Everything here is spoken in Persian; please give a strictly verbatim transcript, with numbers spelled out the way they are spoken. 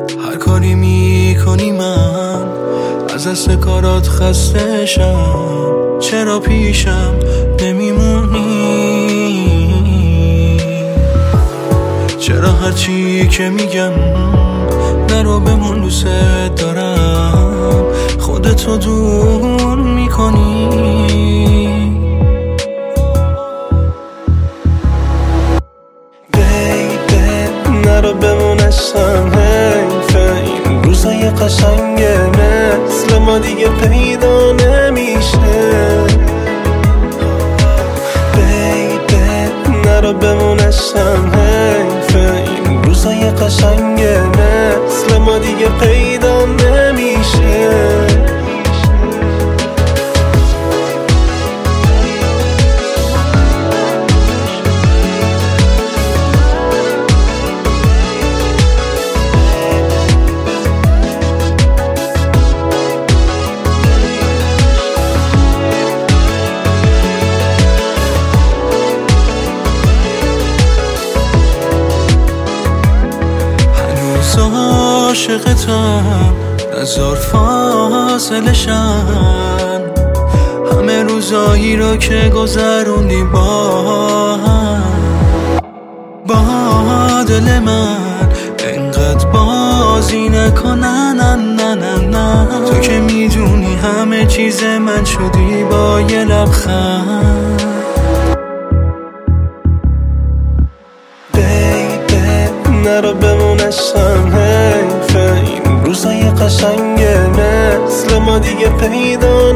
هر کاری میکنی من از دست کارات خسته شم. چرا پیشم نمیمونی؟ چرا هرچی که میگم نرو بمون، دوست دارم خودتو دور میکنی. بیبی نرو بمون عشقم، حیفه این روزای قشنگه مثل ما دیگه پیدا نمیشه. بیبی نرو بمون عشقم، حیفه این روزای قشنگه مثل ما دیگه پیدا نمیشه. عاشقتم نذار فاصله شن، همه روزایی رو که گذروندی با هم با دل من انقدر بازی نکنن. نه نه نه نه تو که میدونی همه چیز من شدی با یه لبخند. بیبی نرو بمون عشقم، حیفه این روزای قشنگه مثل ما دیگه پیدا